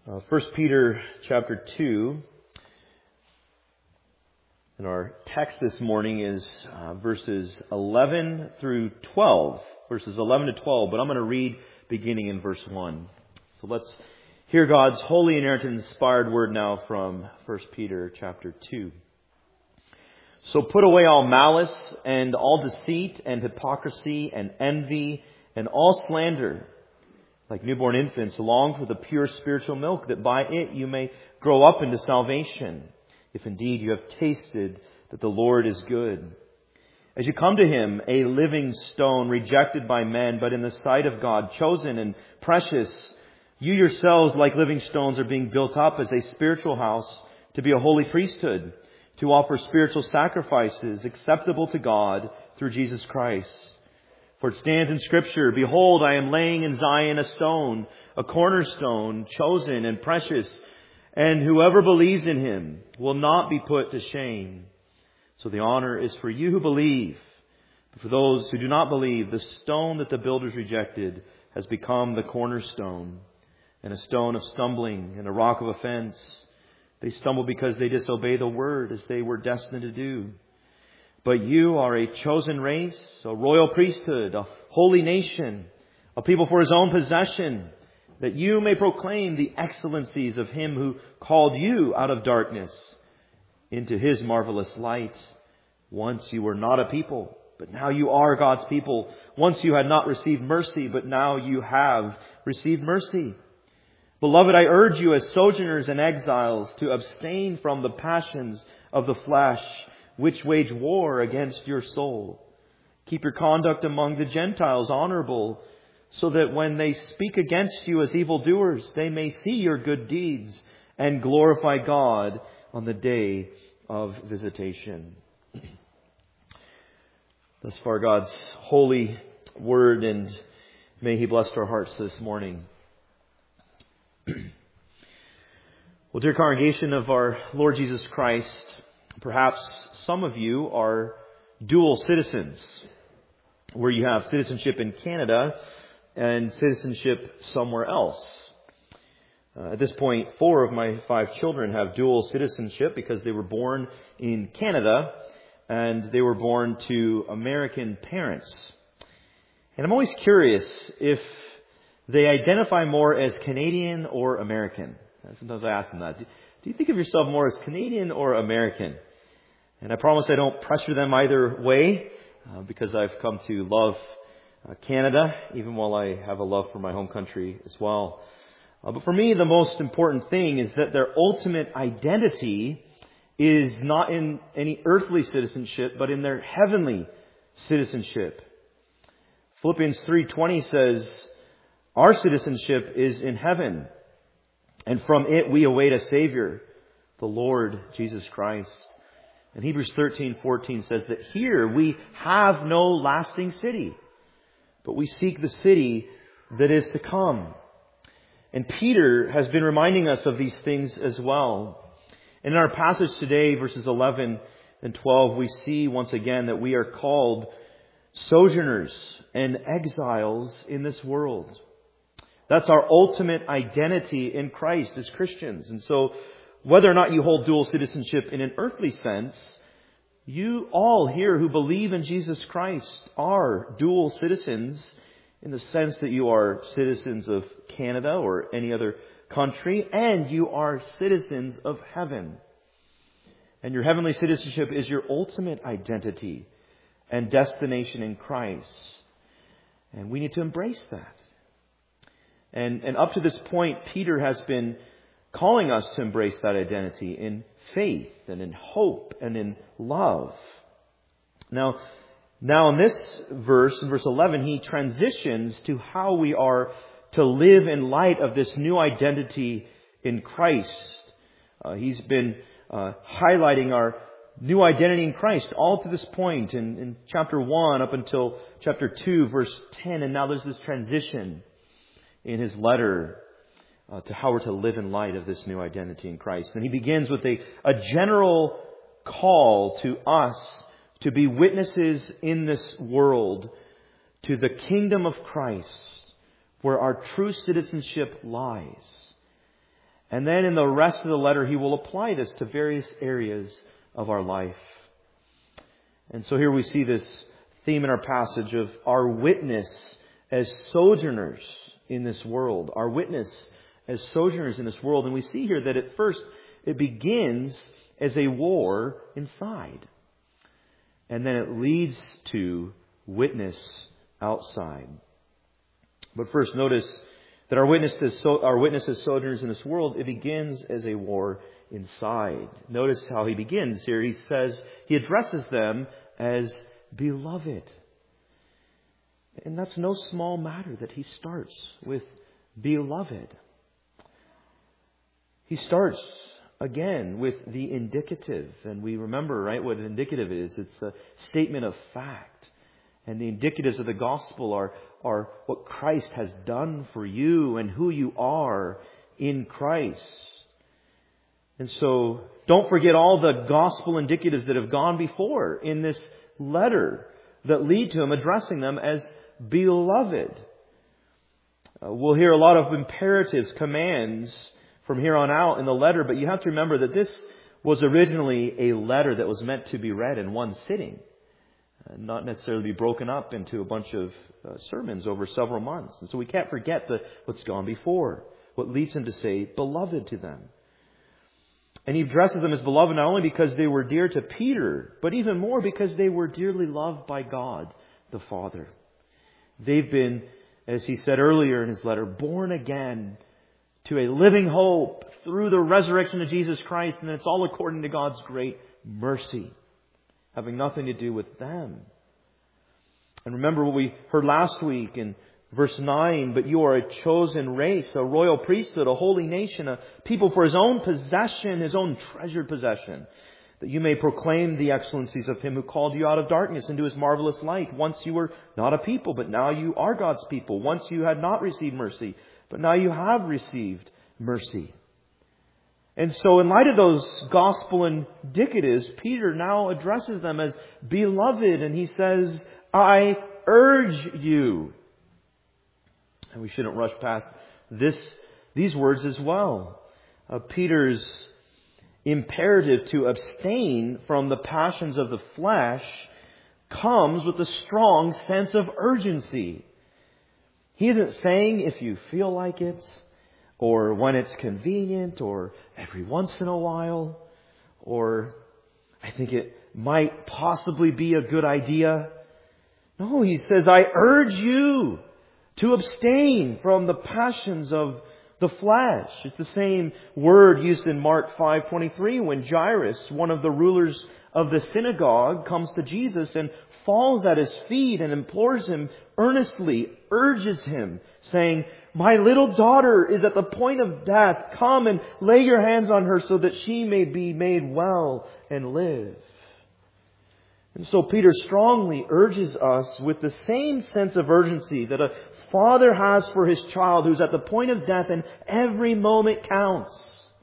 1 Peter chapter 2, and our text this morning is verses 11 through 12. Verses 11 to 12, but I'm going to read beginning in verse 1. So let's hear God's holy, inerrant, and inspired word now from 1 Peter chapter 2. So put away all malice and all deceit and hypocrisy and envy and all slander. Like newborn infants, long for the pure spiritual milk, that by it you may grow up into salvation, if indeed you have tasted that the Lord is good. As you come to Him, a living stone, rejected by men, but in the sight of God, chosen and precious, you yourselves, like living stones, are being built up as a spiritual house to be a holy priesthood, to offer spiritual sacrifices acceptable to God through Jesus Christ. For it stands in Scripture, "Behold, I am laying in Zion a stone, a cornerstone, chosen and precious, and whoever believes in Him will not be put to shame." So the honor is for you who believe. But for those who do not believe, the stone that the builders rejected has become the cornerstone, and a stone of stumbling and a rock of offense. They stumble because they disobey the word as they were destined to do. But you are a chosen race, a royal priesthood, a holy nation, a people for His own possession, that you may proclaim the excellencies of Him who called you out of darkness into His marvelous light. Once you were not a people, but now you are God's people. Once you had not received mercy, but now you have received mercy. Beloved, I urge you as sojourners and exiles to abstain from the passions of the flesh, which wage war against your soul. Keep your conduct among the Gentiles honorable, so that when they speak against you as evildoers, they may see your good deeds and glorify God on the day of visitation. Thus far, God's holy word, and may He bless our hearts this morning. Well, dear congregation of our Lord Jesus Christ, perhaps some of you are dual citizens, where you have citizenship in Canada and citizenship somewhere else. At this point, 4 of my 5 children have dual citizenship because they were born in Canada and they were born to American parents. And I'm always curious if they identify more as Canadian or American. Sometimes I ask them that. Do you think of yourself more as Canadian or American? And I promise I don't pressure them either way, because I've come to love Canada, even while I have a love for my home country as well. But for me, the most important thing is that their ultimate identity is not in any earthly citizenship, but in their heavenly citizenship. Philippians 3:20 says, "Our citizenship is in heaven, and from it we await a Savior, the Lord Jesus Christ." And Hebrews 13:14 says that here we have no lasting city, but we seek the city that is to come. And Peter has been reminding us of these things as well. And in our passage today, verses 11 and 12, we see once again that we are called sojourners and exiles in this world. That's our ultimate identity in Christ as Christians. And so, whether or not you hold dual citizenship in an earthly sense, you all here who believe in Jesus Christ are dual citizens in the sense that you are citizens of Canada or any other country, and you are citizens of heaven. And your heavenly citizenship is your ultimate identity and destination in Christ. And we need to embrace that. And up to this point, Peter has been calling us to embrace that identity in faith and in hope and in love. Now in this verse, in verse 11, he transitions to how we are to live in light of this new identity in Christ. He's been highlighting our new identity in Christ all to this point in chapter 1 up until chapter 2, verse 10. And now there's this transition in his letter to how we're to live in light of this new identity in Christ. And he begins with a general call to us to be witnesses in this world to the kingdom of Christ, where our true citizenship lies. And then in the rest of the letter, he will apply this to various areas of our life. And so here we see this theme in our passage of our witness as sojourners in this world. Our witness as sojourners in this world. And we see here that at first it begins as a war inside. And then it leads to witness outside. But first notice that our witness as sojourners in this world, it begins as a war inside. Notice how he begins here. He addresses them as beloved. And that's no small matter that he starts with beloved. He starts again with the indicative. And we remember, right, what an indicative is. It's a statement of fact. And the indicatives of the gospel are what Christ has done for you and who you are in Christ. And so don't forget all the gospel indicatives that have gone before in this letter that lead to him addressing them as beloved. We'll hear a lot of imperatives, commands from here on out in the letter, but you have to remember that this was originally a letter that was meant to be read in one sitting. Not necessarily be broken up into a bunch of sermons over several months. And so we can't forget what's gone before, what leads him to say beloved to them. And he addresses them as beloved not only because they were dear to Peter, but even more because they were dearly loved by God the Father. They've been, as he said earlier in his letter, born again to a living hope through the resurrection of Jesus Christ. And it's all according to God's great mercy, having nothing to do with them. And remember what we heard last week in verse 9, but you are a chosen race, a royal priesthood, a holy nation, a people for his own possession, his own treasured possession, that you may proclaim the excellencies of him who called you out of darkness into his marvelous light. Once you were not a people, but now you are God's people. Once you had not received mercy, but now you have received mercy. And so in light of those gospel indicatives, Peter now addresses them as beloved. And he says, I urge you. And we shouldn't rush past these words as well. Peter's imperative to abstain from the passions of the flesh comes with a strong sense of urgency. He isn't saying if you feel like it, or when it's convenient, or every once in a while, or I think it might possibly be a good idea. No, he says, I urge you to abstain from the passions of the flesh. It's the same word used in Mark 5:23 when Jairus, one of the rulers of the synagogue, comes to Jesus and falls at his feet and implores him earnestly, urges him, saying, my little daughter is at the point of death. Come and lay your hands on her so that she may be made well and live. And so Peter strongly urges us with the same sense of urgency that a father has for his child who's at the point of death and every moment counts.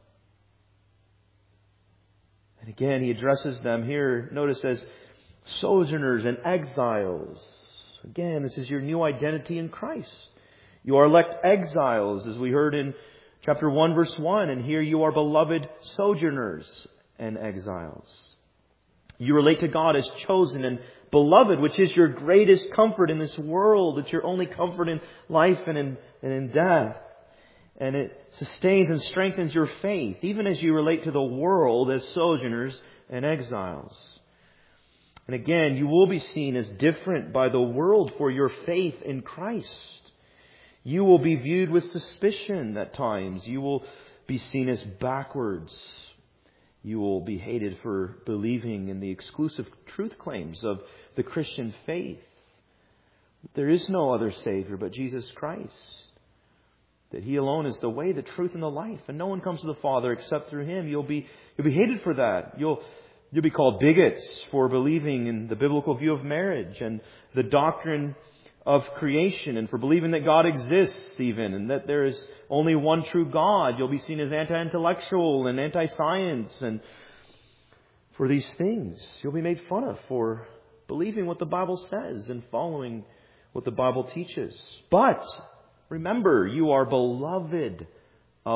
And again, he addresses them here, notice, as sojourners and exiles. Again, this is your new identity in Christ. You are elect exiles, as we heard in chapter 1, verse 1. And here you are beloved sojourners and exiles. You relate to God as chosen and beloved, which is your greatest comfort in this world. It's your only comfort in life and in death. And it sustains and strengthens your faith, even as you relate to the world as sojourners and exiles. And again, you will be seen as different by the world for your faith in Christ. You will be viewed with suspicion at times. You will be seen as backwards. You will be hated for believing in the exclusive truth claims of the Christian faith. There is no other Savior but Jesus Christ. That He alone is the way, the truth, and the life. And no one comes to the Father except through Him. You'll be hated for that. You'll be called bigots for believing in the biblical view of marriage and the doctrine of creation, and for believing that God exists even, and that there is only one true God. You'll be seen as anti-intellectual and anti-science, and for these things you'll be made fun of for believing what the Bible says and following what the Bible teaches. But remember, you are beloved of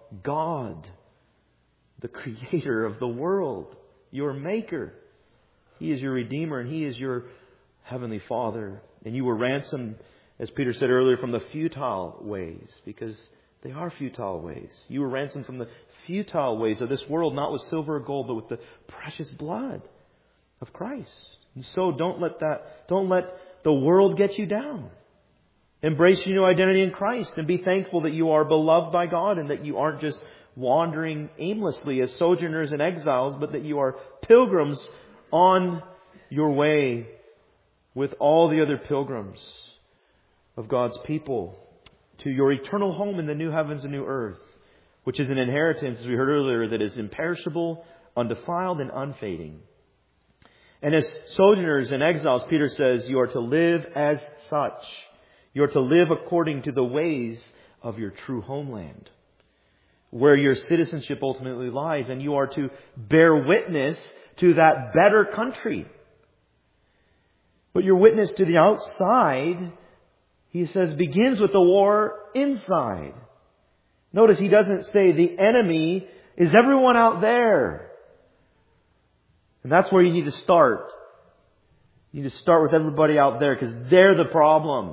God, the Creator of the world, your Maker. He is your Redeemer and He is your Heavenly Father. And you were ransomed, as Peter said earlier, from the futile ways, because they are futile ways. You were ransomed from the futile ways of this world, not with silver or gold, but with the precious blood of Christ. And so don't let the world get you down. Embrace your new identity in Christ and be thankful that you are beloved by God and that you aren't just wandering aimlessly as sojourners and exiles, but that you are pilgrims on your way with all the other pilgrims of God's people to your eternal home in the new heavens and new earth, which is an inheritance, as we heard earlier, that is imperishable, undefiled, and unfading. And as sojourners and exiles, Peter says, you are to live as such. You are to live according to the ways of your true homeland, where your citizenship ultimately lies, and you are to bear witness to that better country. But your witness to the outside, he says, begins with the war inside. Notice he doesn't say the enemy is everyone out there. And that's where you need to start. You need to start with everybody out there because they're the problem.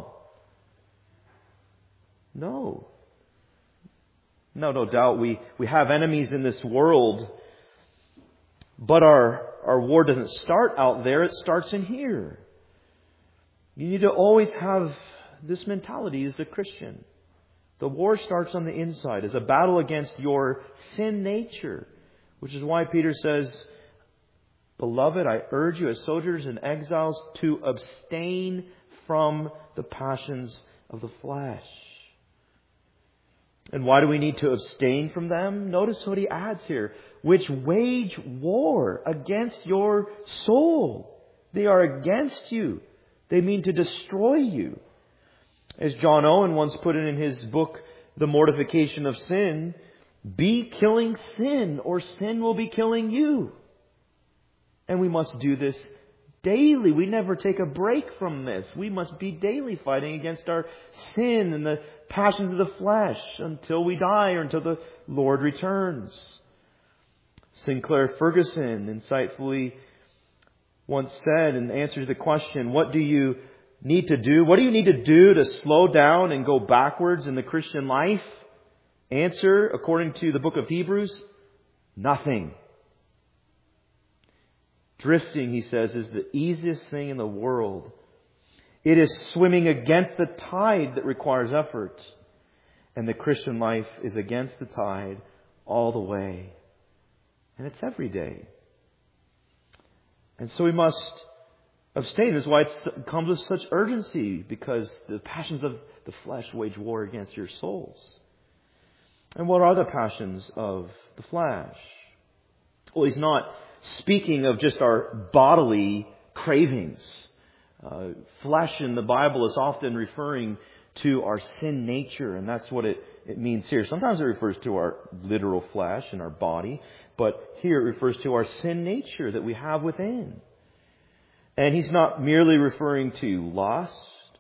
No, no doubt we have enemies in this world, but our war doesn't start out there, it starts in here. You need to always have this mentality as a Christian. The war starts on the inside as a battle against your sin nature, which is why Peter says, Beloved, I urge you as sojourners and exiles to abstain from the passions of the flesh. And why do we need to abstain from them? Notice what he adds here. Which wage war against your soul. They are against you. They mean to destroy you. As John Owen once put it in his book, The Mortification of Sin, be killing sin or sin will be killing you. And we must do this daily. We never take a break from this. We must be daily fighting against our sin and the passions of the flesh until we die or until the Lord returns. Sinclair Ferguson insightfully once said in answer to the question, what do you need to do? What do you need to do to slow down and go backwards in the Christian life? Answer, according to the book of Hebrews, nothing. Drifting, he says, is the easiest thing in the world. It is swimming against the tide that requires effort. And the Christian life is against the tide all the way. And it's every day. And so we must abstain. That's why it comes with such urgency, because the passions of the flesh wage war against your souls. And what are the passions of the flesh? Well, he's not speaking of just our bodily cravings. Flesh in the Bible is often referring to our sin nature, and that's what it means here. Sometimes it refers to our literal flesh and our body, but here it refers to our sin nature that we have within. And he's not merely referring to lust.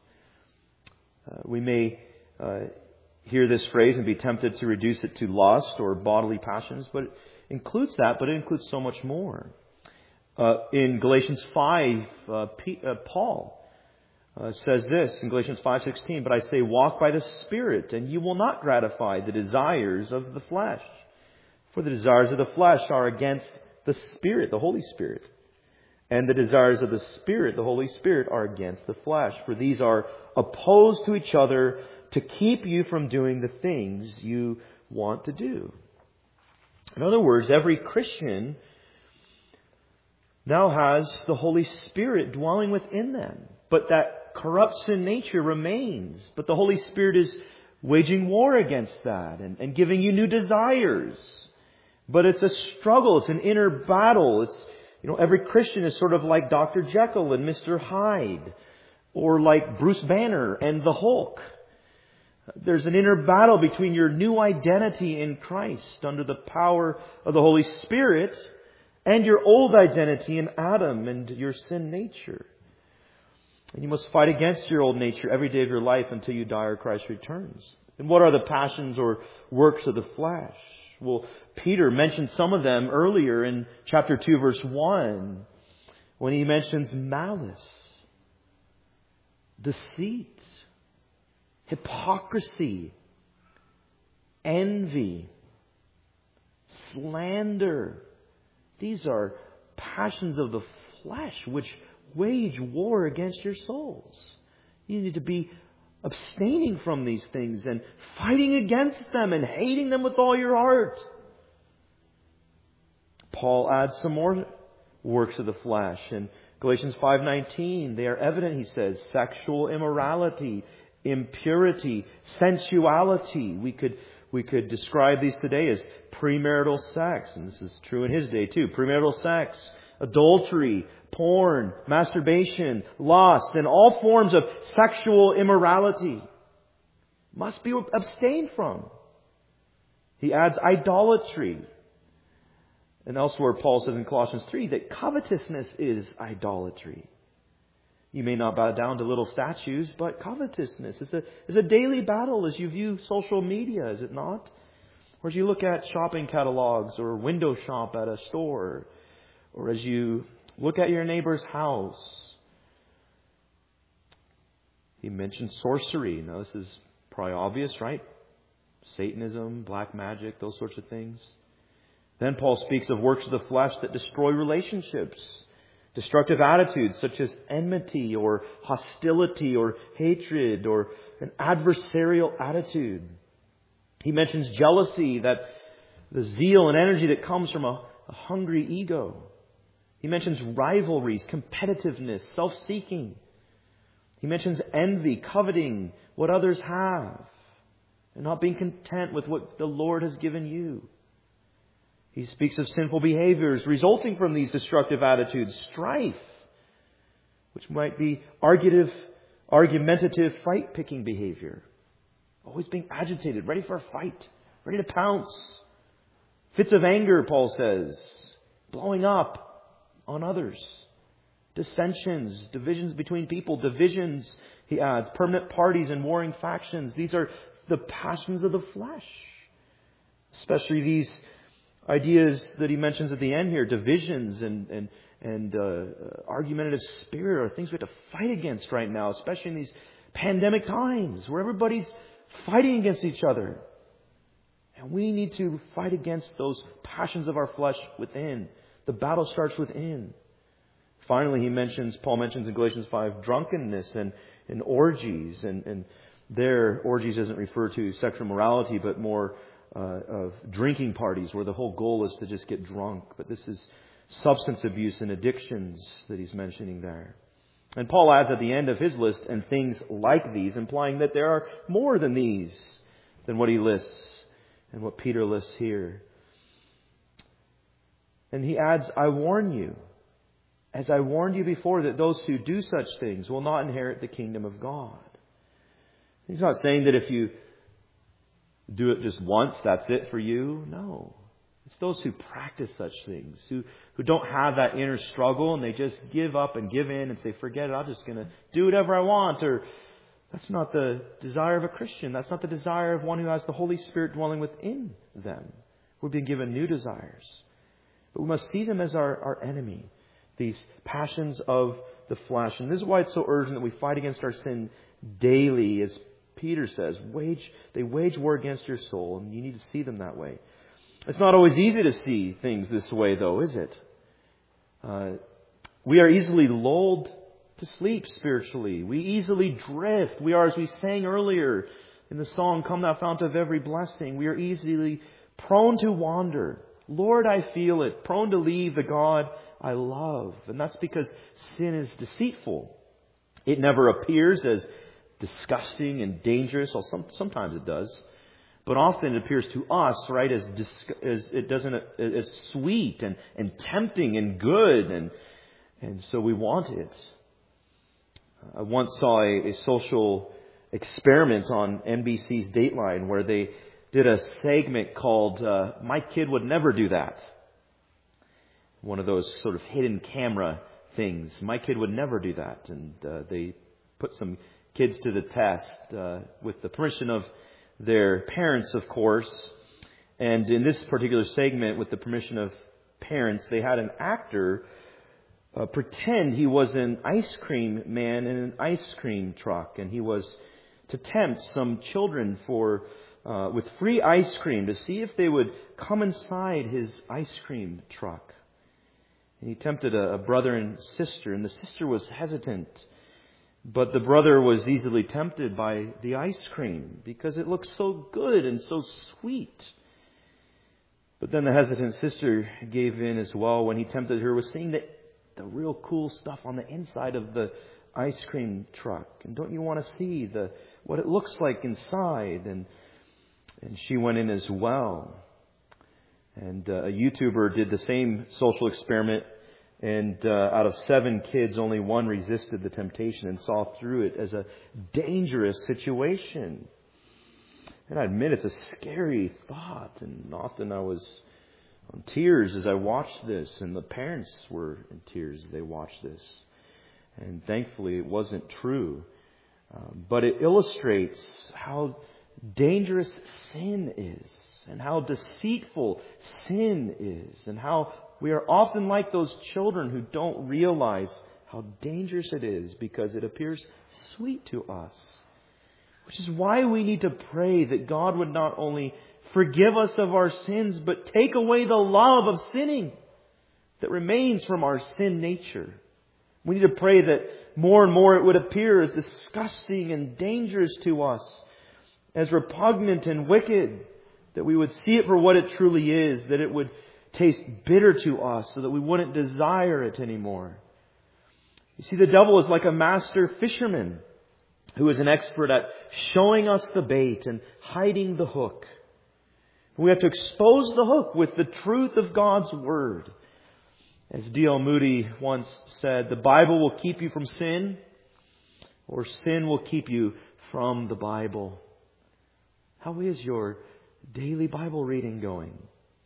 We may hear this phrase and be tempted to reduce it to lust or bodily passions, but it includes that, but it includes so much more. In Galatians 5, Paul says this in Galatians 5:16, but I say walk by the Spirit, and you will not gratify the desires of the flesh. For the desires of the flesh are against the Spirit, the Holy Spirit. And the desires of the Spirit, the Holy Spirit, are against the flesh. For these are opposed to each other to keep you from doing the things you want to do. In other words, every Christian now has the Holy Spirit dwelling within them. But that corrupt sin nature remains. But the Holy Spirit is waging war against that and giving you new desires. But it's a struggle. It's an inner battle. It's, every Christian is sort of like Dr. Jekyll and Mr. Hyde, or like Bruce Banner and the Hulk. There's an inner battle between your new identity in Christ under the power of the Holy Spirit and your old identity in Adam and your sin nature. And you must fight against your old nature every day of your life until you die or Christ returns. And what are the passions or works of the flesh? Well, Peter mentioned some of them earlier in chapter 2, verse 1, when he mentions malice, deceit, hypocrisy, envy, slander. These are passions of the flesh which wage war against your souls. You need to be abstaining from these things and fighting against them and hating them with all your heart. Paul adds some more works of the flesh. In Galatians 5:19, they are evident, he says, sexual immorality, impurity, sensuality. We could describe these today as premarital sex, and this is true in his day too. Premarital sex, adultery, porn, masturbation, lust, and all forms of sexual immorality must be abstained from. He adds idolatry. And elsewhere Paul says in Colossians 3 that covetousness is idolatry. You may not bow down to little statues, but covetousness is a daily battle as you view social media, is it not? Or as you look at shopping catalogs or window shop at a store, or as you look at your neighbor's house. He mentioned sorcery. Now this is probably obvious, right? Satanism, black magic, those sorts of things. Then Paul speaks of works of the flesh that destroy relationships. Destructive attitudes such as enmity or hostility or hatred or an adversarial attitude. He mentions jealousy, that the zeal and energy that comes from a hungry ego. He mentions rivalries, competitiveness, self-seeking. He mentions envy, coveting what others have, and not being content with what the Lord has given you. He speaks of sinful behaviors resulting from these destructive attitudes, strife, which might be argumentative, fight-picking behavior. Always being agitated, ready for a fight, ready to pounce. Fits of anger, Paul says, blowing up on others. Dissensions, divisions between people, divisions, he adds, permanent parties and warring factions. These are the passions of the flesh. Especially these ideas that he mentions at the end here, divisions and argumentative spirit, are things we have to fight against right now, especially in these pandemic times where everybody's fighting against each other. And we need to fight against those passions of our flesh within. The battle starts within. Finally, Paul mentions in Galatians 5, drunkenness and orgies. And there, orgies doesn't refer to sexual morality, but more of drinking parties where the whole goal is to just get drunk. But this is substance abuse and addictions that he's mentioning there. And Paul adds at the end of his list, and things like these, implying that there are more than these, than what he lists and what Peter lists here. And he adds, I warn you, as I warned you before, that those who do such things will not inherit the kingdom of God. He's not saying that if you do it just once, that's it for you. No. It's those who practice such things, who don't have that inner struggle and they just give up and give in and say, forget it, I'm just going to do whatever I want. Or that's not the desire of a Christian. That's not the desire of one who has the Holy Spirit dwelling within them. We're being given new desires. But we must see them as our enemy, these passions of the flesh. And this is why it's so urgent that we fight against our sin daily. As Peter says, they wage war against your soul, and you need to see them that way. It's not always easy to see things this way, though, is it? We are easily lulled to sleep spiritually. We easily drift. We are, as we sang earlier in the song, Come Thou Fount of Every Blessing, we are easily prone to wander. Lord, I feel it. Prone to leave the God I love. And that's because sin is deceitful. It never appears as disgusting and dangerous. Well, sometimes it does. But often it appears to us, right, as sweet and tempting and good. And so we want it. I once saw a social experiment on NBC's Dateline where they did a segment called My Kid Would Never Do That. One of those sort of hidden camera things. My kid would never do that. And they put some kids to the test with the permission of their parents, of course. And in this particular segment, with the permission of parents, they had an actor pretend he was an ice cream man in an ice cream truck, and he was to tempt some children with free ice cream to see if they would come inside his ice cream truck. And he tempted a brother and sister, and the sister was hesitant, but the brother was easily tempted by the ice cream because it looked so good and so sweet. But then the hesitant sister gave in as well when he tempted her with seeing the real cool stuff on the inside of the ice cream truck. And don't you want to see what it looks like inside? And she went in as well. And a YouTuber did the same social experiment. And out of 7 kids, only 1 resisted the temptation and saw through it as a dangerous situation. And I admit it's a scary thought. And often I was in tears as I watched this. And the parents were in tears as they watched this. And thankfully it wasn't true. But it illustrates how dangerous sin is. And how deceitful sin is. And how we are often like those children who don't realize how dangerous it is because it appears sweet to us. Which is why we need to pray that God would not only forgive us of our sins, but take away the love of sinning that remains from our sin nature. We need to pray that more and more it would appear as disgusting and dangerous to us, as repugnant and wicked, that we would see it for what it truly is, that it would taste bitter to us so that we wouldn't desire it anymore. You see, the devil is like a master fisherman who is an expert at showing us the bait and hiding the hook. We have to expose the hook with the truth of God's Word. As D.L. Moody once said, the Bible will keep you from sin, or sin will keep you from the Bible. How is your daily Bible reading going?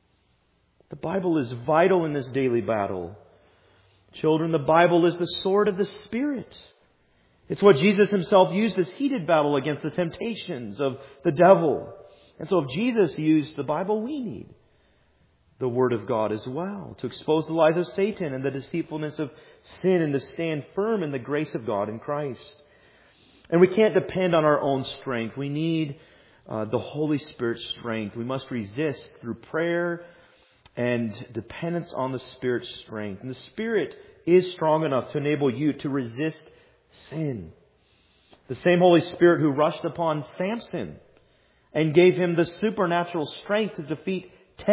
The Bible is vital in this daily battle. Children, the Bible is the sword of the Spirit. It's what Jesus Himself used as He did battle against the temptations of the devil. And so if Jesus used the Bible, we need the Word of God as well to expose the lies of Satan and the deceitfulness of sin and to stand firm in the grace of God in Christ. And we can't depend on our own strength. We need the Holy Spirit's strength. We must resist through prayer and dependence on the Spirit's strength. And the Spirit is strong enough to enable you to resist sin. The same Holy Spirit who rushed upon Samson and gave him the supernatural strength to defeat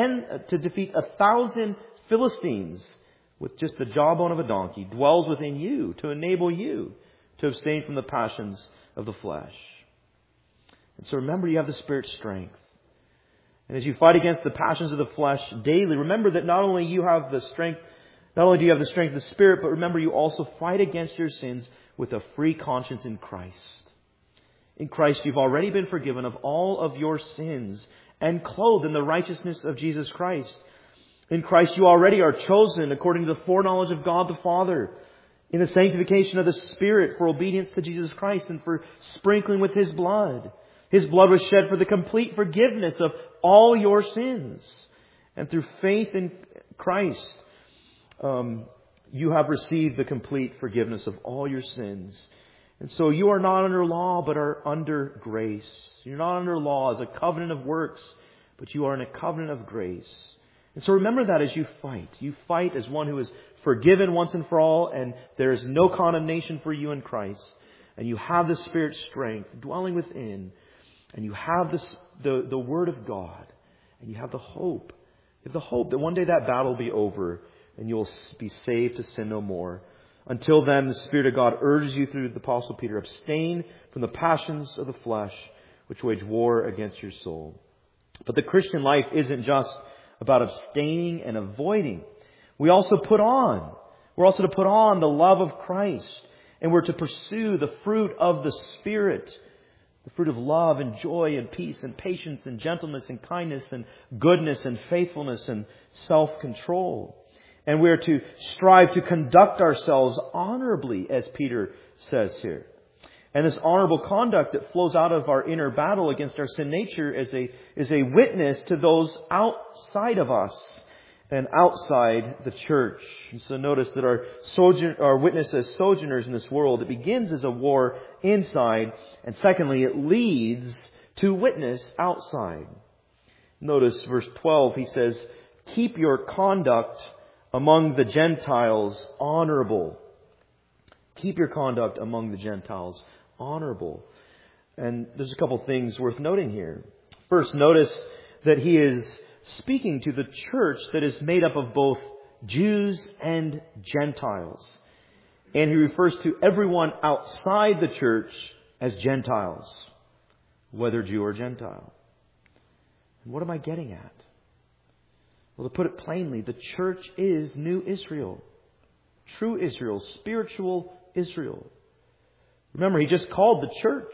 1,000 Philistines with just the jawbone of a donkey dwells within you to enable you to abstain from the passions of the flesh. And so remember, you have the Spirit's strength. And as you fight against the passions of the flesh daily, remember that not only do you have the strength of the Spirit, but remember you also fight against your sins with a free conscience in Christ. In Christ you've already been forgiven of all of your sins and clothed in the righteousness of Jesus Christ. In Christ you already are chosen according to the foreknowledge of God the Father, in the sanctification of the Spirit for obedience to Jesus Christ and for sprinkling with His blood. His blood was shed for the complete forgiveness of all your sins. And through faith in Christ, you have received the complete forgiveness of all your sins. And so you are not under law, but are under grace. You're not under law as a covenant of works, but you are in a covenant of grace. And so remember that as you fight. You fight as one who is forgiven once and for all, and there is no condemnation for you in Christ. And you have the Spirit's strength dwelling within. And you have the Word of God. And you have the hope. You have the hope that one day that battle will be over and you'll be saved to sin no more. Until then, the Spirit of God urges you through the Apostle Peter, abstain from the passions of the flesh which wage war against your soul. But the Christian life isn't just about abstaining and avoiding. We're also to put on the love of Christ. And we're to pursue the fruit of the Spirit. The fruit of love and joy and peace and patience and gentleness and kindness and goodness and faithfulness and self-control. And we are to strive to conduct ourselves honorably, as Peter says here. And this honorable conduct that flows out of our inner battle against our sin nature is a witness to those outside of us and outside the church. And so notice that our witness as sojourners in this world, it begins as a war inside, and secondly, it leads to witness outside. Notice verse 12, he says, keep your conduct among the Gentiles honorable. Keep your conduct among the Gentiles honorable. And there's a couple things worth noting here. First, notice that he is speaking to the church that is made up of both Jews and Gentiles. And he refers to everyone outside the church as Gentiles, whether Jew or Gentile. And what am I getting at? Well, to put it plainly, the church is new Israel. True Israel, spiritual Israel. Remember, he just called the church.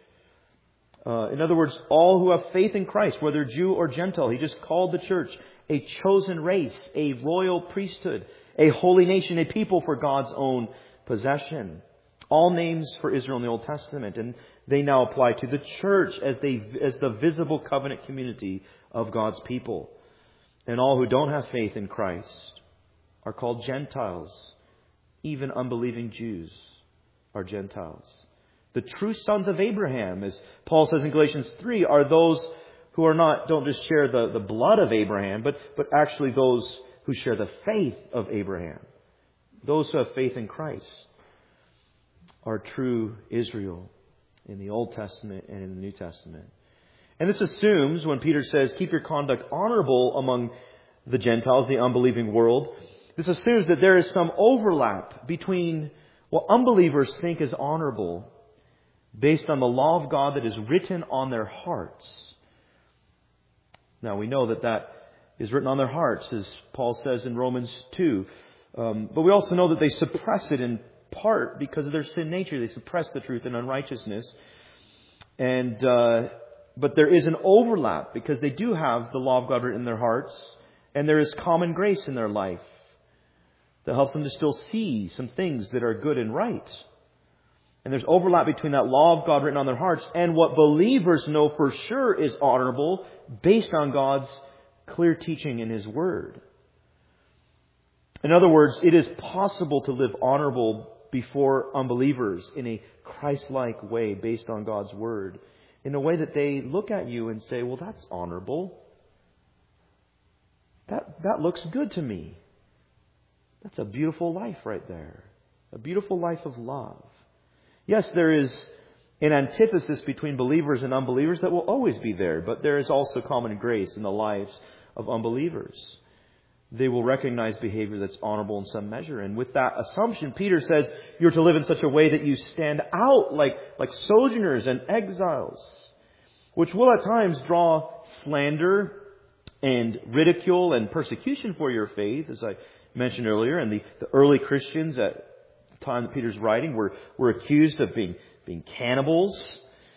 In other words, all who have faith in Christ, whether Jew or Gentile, he just called the church a chosen race, a royal priesthood, a holy nation, a people for God's own possession. All names for Israel in the Old Testament, and they now apply to the church as the visible covenant community of God's people. And all who don't have faith in Christ are called Gentiles. Even unbelieving Jews are Gentiles. The true sons of Abraham, as Paul says in Galatians 3, are those who don't just share the blood of Abraham, but actually those who share the faith of Abraham. Those who have faith in Christ are true Israel in the Old Testament and in the New Testament. And this assumes, when Peter says, keep your conduct honorable among the Gentiles, the unbelieving world, this assumes that there is some overlap between what unbelievers think is honorable based on the law of God that is written on their hearts. Now, we know that is written on their hearts, as Paul says in Romans 2. But we also know that they suppress it in part because of their sin nature. They suppress the truth in unrighteousness. But there is an overlap because they do have the law of God written in their hearts, and there is common grace in their life that helps them to still see some things that are good and right. And there's overlap between that law of God written on their hearts and what believers know for sure is honorable based on God's clear teaching in His Word. In other words, it is possible to live honorable before unbelievers in a Christ-like way based on God's Word. In a way that they look at you and say, well, that's honorable. That looks good to me. That's a beautiful life right there. A beautiful life of love. Yes, there is an antithesis between believers and unbelievers that will always be there, but there is also common grace in the lives of unbelievers. They will recognize behavior that's honorable in some measure. And with that assumption, Peter says you're to live in such a way that you stand out like sojourners and exiles, which will at times draw slander and ridicule and persecution for your faith, as I mentioned earlier. And the early Christians at the time that Peter's writing were accused of being cannibals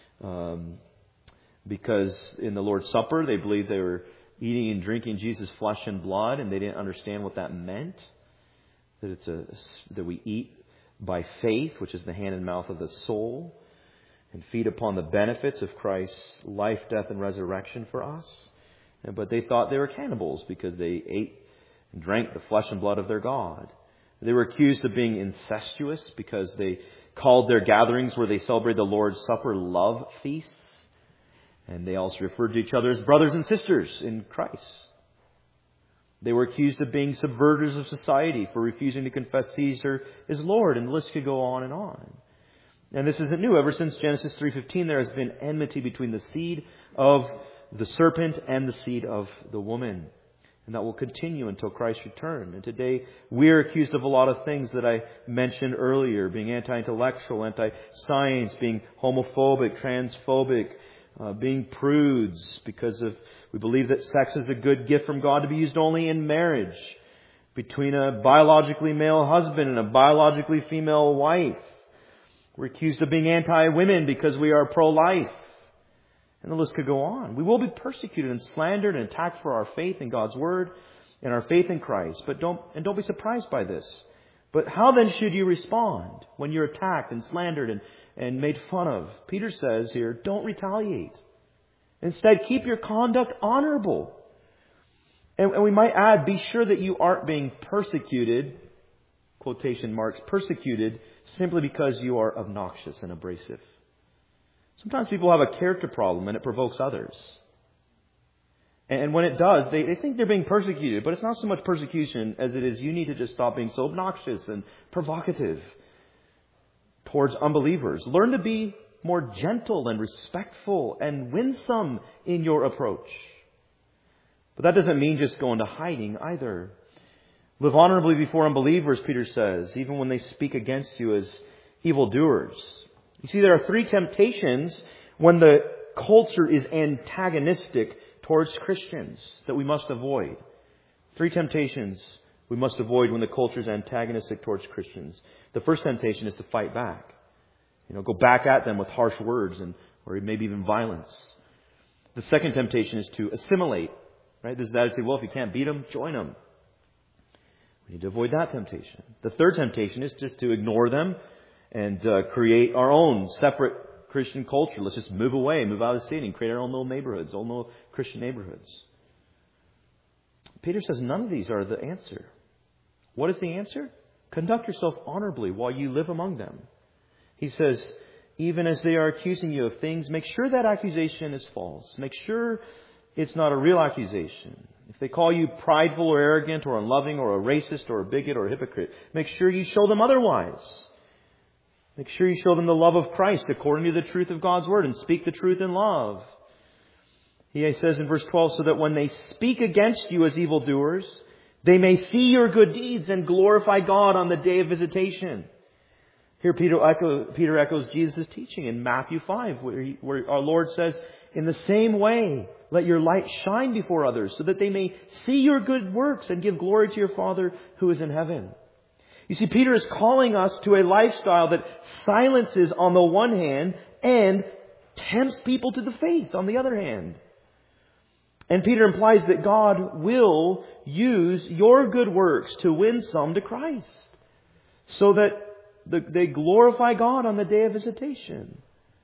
because in the Lord's Supper they believed they were eating and drinking Jesus' flesh and blood, and they didn't understand what that meant. That we eat by faith, which is the hand and mouth of the soul, and feed upon the benefits of Christ's life, death, and resurrection for us. But they thought they were cannibals because they ate and drank the flesh and blood of their God. They were accused of being incestuous because they called their gatherings where they celebrated the Lord's Supper love feasts. And they also referred to each other as brothers and sisters in Christ. They were accused of being subverters of society for refusing to confess Caesar as Lord, and the list could go on and on. And this isn't new. Ever since Genesis 3:15, there has been enmity between the seed of the serpent and the seed of the woman. And that will continue until Christ's return. And today we are accused of a lot of things that I mentioned earlier, being anti-intellectual, anti-science, being homophobic, transphobic, being prudes, because we believe that sex is a good gift from God to be used only in marriage between a biologically male husband and a biologically female wife. We're accused of being anti-women because we are pro-life. And the list could go on. We will be persecuted and slandered and attacked for our faith in God's Word and our faith in Christ. But don't be surprised by this. But how then should you respond when you're attacked and slandered and made fun of? Peter says here, don't retaliate. Instead, keep your conduct honorable. And we might add, be sure that you aren't being persecuted, quotation marks, persecuted simply because you are obnoxious and abrasive. Sometimes people have a character problem and it provokes others. And when it does, they think they're being persecuted. But it's not so much persecution as it is you need to just stop being so obnoxious and provocative towards unbelievers. Learn to be more gentle and respectful and winsome in your approach. But that doesn't mean just go into hiding either. Live honorably before unbelievers, Peter says, even when they speak against you as evildoers. You see, there are 3 temptations when the culture is antagonistic towards Christians that we must avoid. 3 temptations we must avoid when the culture is antagonistic towards Christians. The first temptation is to fight back. Go back at them with harsh words or maybe even violence. The second temptation is to assimilate. Right? There's that to say, well, if you can't beat them, join them. We need to avoid that temptation. The third temptation is just to ignore them and create our own separate Christian culture. Let's just move away, move out of the city and create our own little neighborhoods, own little Christian neighborhoods. Peter says none of these are the answer. What is the answer? Conduct yourself honorably while you live among them. He says, even as they are accusing you of things, make sure that accusation is false. Make sure it's not a real accusation. If they call you prideful or arrogant or unloving or a racist or a bigot or a hypocrite, make sure you show them otherwise. Make sure you show them the love of Christ according to the truth of God's Word and speak the truth in love. He says in verse 12, so that when they speak against you as evildoers, they may see your good deeds and glorify God on the day of visitation. Here Peter echoes Jesus' teaching in Matthew 5, where our Lord says, in the same way, let your light shine before others so that they may see your good works and give glory to your Father who is in heaven. You see, Peter is calling us to a lifestyle that silences on the one hand and tempts people to the faith on the other hand. And Peter implies that God will use your good works to win some to Christ so that they glorify God on the day of visitation.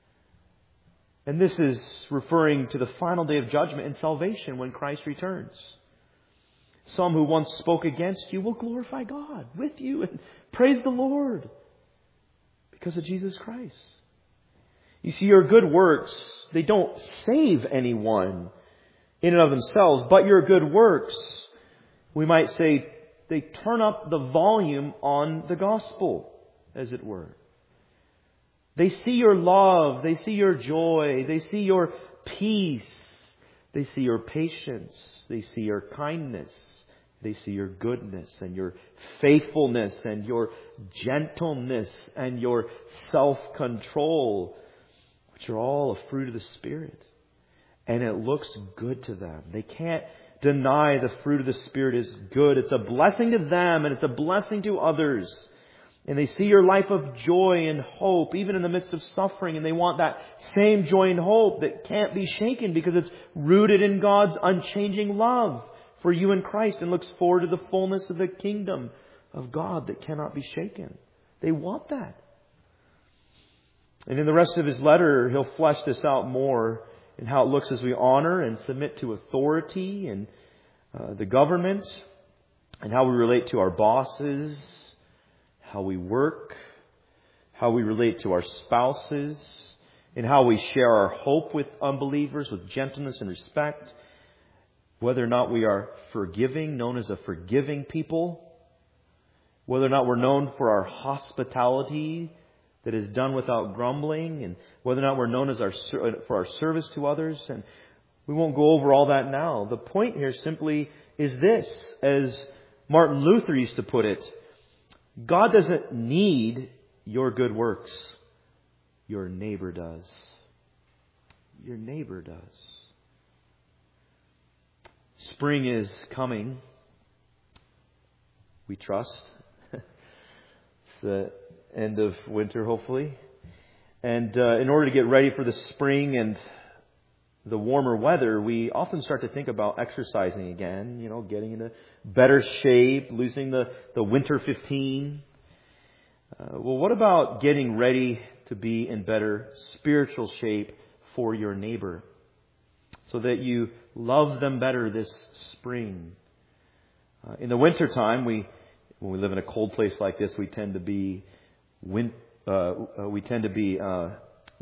And this is referring to the final day of judgment and salvation when Christ returns. Some who once spoke against you will glorify God with you and praise the Lord because of Jesus Christ. You see, your good works, they don't save anyone in and of themselves, but your good works, we might say, they turn up the volume on the gospel, as it were. They see your love. They see your joy. They see your peace. They see your patience. They see your kindness. They see your goodness and your faithfulness and your gentleness and your self-control, which are all a fruit of the Spirit. And it looks good to them. They can't deny the fruit of the Spirit is good. It's a blessing to them and it's a blessing to others. And they see your life of joy and hope, even in the midst of suffering. And they want that same joy and hope that can't be shaken because it's rooted in God's unchanging love for you in Christ and looks forward to the fullness of the kingdom of God that cannot be shaken. They want that. And in the rest of his letter, he'll flesh this out more in how it looks as we honor and submit to authority and the government and how we relate to our bosses, how we work, how we relate to our spouses, and how we share our hope with unbelievers with gentleness and respect, whether or not we are forgiving, known as a forgiving people, whether or not we're known for our hospitality that is done without grumbling, and whether or not we're known as for our service to others. And we won't go over all that now. The point here simply is this, as Martin Luther used to put it, God doesn't need your good works. Your neighbor does. Your neighbor does. Spring is coming. We trust. It's the end of winter, hopefully. And in order to get ready for the spring and the warmer weather, we often start to think about exercising again, getting into better shape, losing the winter 15. Well, what about getting ready to be in better spiritual shape for your neighbor so that you love them better this spring? In the wintertime, when we live in a cold place like this, we tend to be introverts.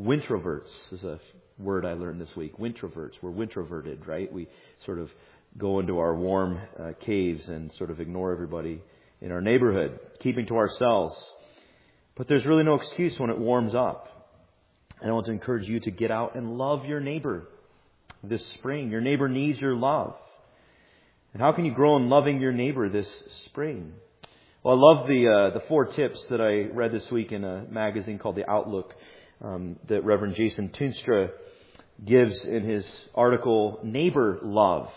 Is a word I learned this week. Introverts. We're introverted, right? We sort of go into our warm caves and sort of ignore everybody in our neighborhood, keeping to ourselves. But there's really no excuse when it warms up. And I want to encourage you to get out and love your neighbor this spring. Your neighbor needs your love. And how can you grow in loving your neighbor this spring? Well, I love the 4 tips that I read this week in a magazine called The Outlook that Reverend Jason Toonstra gives in his article, Neighbor Love.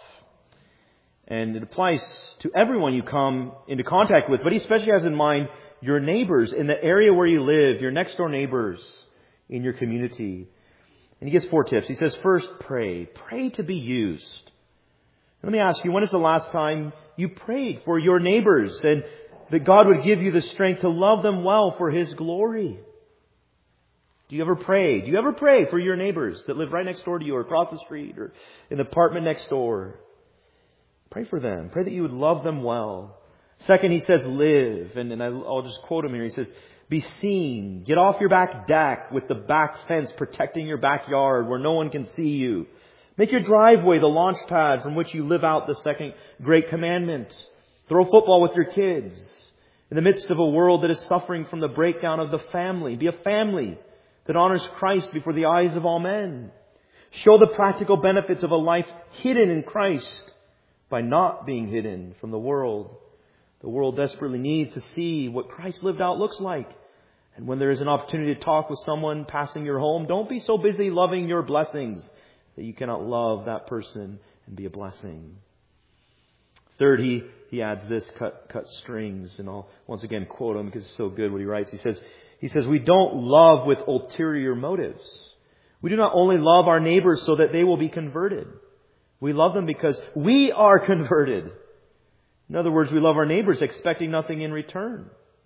And it applies to everyone you come into contact with, but he especially has in mind your neighbors in the area where you live, your next door neighbors in your community. And he gives 4 tips. He says, first, pray. Pray to be used. Let me ask you, when is the last time you prayed for your neighbors and that God would give you the strength to love them well for His glory? Do you ever pray? Do you ever pray for your neighbors that live right next door to you or across the street or in the apartment next door? Pray for them. Pray that you would love them well. Second, he says, live. And I'll just quote him here. He says, be seen. Get off your back deck with the back fence protecting your backyard where no one can see you. Make your driveway the launch pad from which you live out the second great commandment. Throw football with your kids. In the midst of a world that is suffering from the breakdown of the family, be a family that honors Christ before the eyes of all men. Show the practical benefits of a life hidden in Christ by not being hidden from the world. The world desperately needs to see what Christ lived out looks like. And when there is an opportunity to talk with someone passing your home, don't be so busy loving your blessings that you cannot love that person and be a blessing. Third, he adds this, cut strings. And I'll once again quote him because it's so good what he writes. He says, we don't love with ulterior motives. We do not only love our neighbors so that they will be converted. We love them because we are converted. In other words, we love our neighbors expecting nothing in return.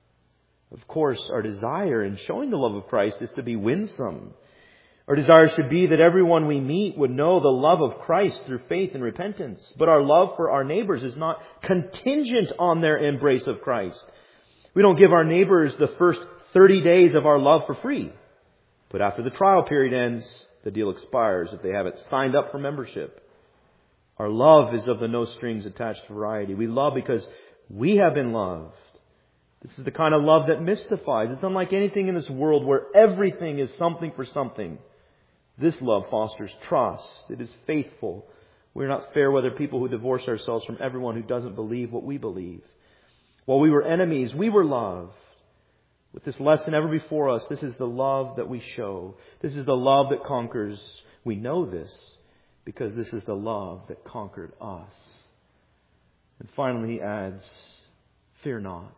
Of course, our desire in showing the love of Christ is to be winsome. Our desire should be that everyone we meet would know the love of Christ through faith and repentance. But our love for our neighbors is not contingent on their embrace of Christ. We don't give our neighbors the first 30 days of our love for free. But after the trial period ends, the deal expires if they haven't signed up for membership. Our love is of the no strings attached variety. We love because we have been loved. This is the kind of love that mystifies. It's unlike anything in this world where everything is something for something. This love fosters trust. It is faithful. We're not fair weather people who divorce ourselves from everyone who doesn't believe what we believe. While we were enemies, we were loved. With this lesson ever before us, this is the love that we show. This is the love that conquers. We know this because this is the love that conquered us. And finally he adds, fear not.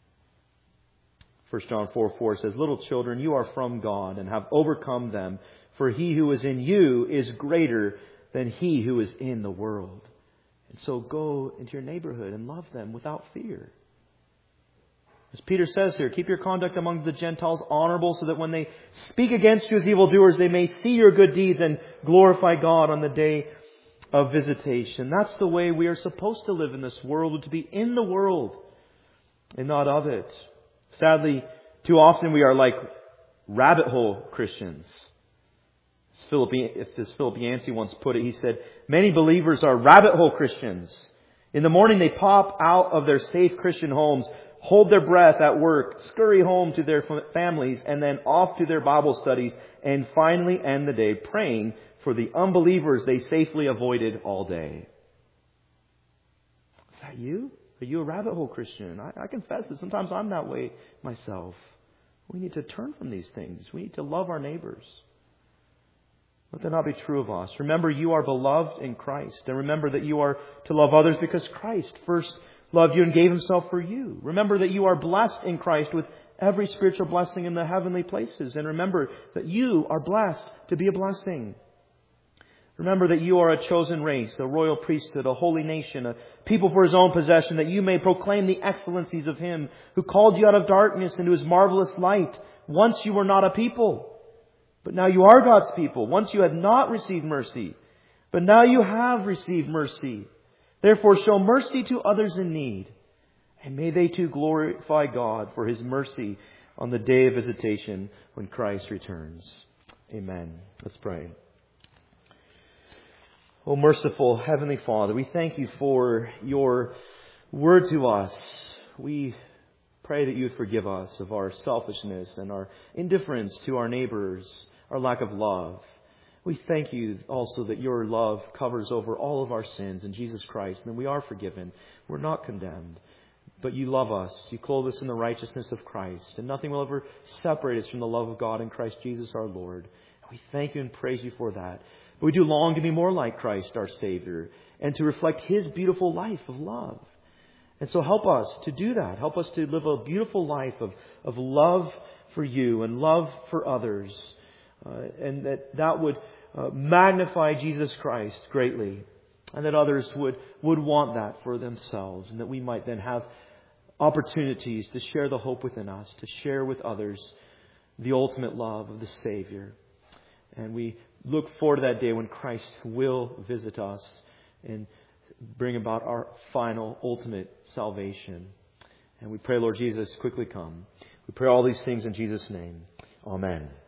1 John 4:4 says, little children, you are from God and have overcome them, for he who is in you is greater than he who is in the world. And so go into your neighborhood and love them without fear. As Peter says here, keep your conduct among the Gentiles honorable so that when they speak against you as evildoers, they may see your good deeds and glorify God on the day of visitation. That's the way we are supposed to live in this world, to be in the world and not of it. Sadly, too often we are like rabbit hole Christians. As Philip Yancey once put it, he said, many believers are rabbit hole Christians. In the morning they pop out of their safe Christian homes, hold their breath at work, scurry home to their families, and then off to their Bible studies, and finally end the day praying for the unbelievers they safely avoided all day. Is that you? Are you a rabbit hole Christian? I confess that sometimes I'm that way myself. We need to turn from these things. We need to love our neighbors. Let that not be true of us. Remember, you are beloved in Christ. And remember that you are to love others because Christ first loved you and gave Himself for you. Remember that you are blessed in Christ with every spiritual blessing in the heavenly places. And remember that you are blessed to be a blessing. Remember that you are a chosen race, a royal priesthood, a holy nation, a people for His own possession, that you may proclaim the excellencies of Him who called you out of darkness into His marvelous light. Once you were not a people, but now you are God's people. Once you had not received mercy, but now you have received mercy. Therefore show mercy to others in need, and may they too glorify God for His mercy on the day of visitation when Christ returns. Amen. Let's pray. O merciful Heavenly Father, we thank You for Your word to us. We pray that You would forgive us of our selfishness and our indifference to our neighbors, our lack of love. We thank You also that Your love covers over all of our sins in Jesus Christ, and we are forgiven. We're not condemned. But You love us. You clothe us in the righteousness of Christ, and nothing will ever separate us from the love of God in Christ Jesus our Lord. And we thank You and praise You for that. But we do long to be more like Christ, our Savior, and to reflect His beautiful life of love. And so help us to do that. Help us to live a beautiful life of love for You and love for others. And that would magnify Jesus Christ greatly. And that others would want that for themselves. And that we might then have opportunities to share the hope within us, to share with others the ultimate love of the Savior. And we look forward to that day when Christ will visit us and bring about our final, ultimate salvation. And we pray, Lord Jesus, quickly come. We pray all these things in Jesus' name. Amen.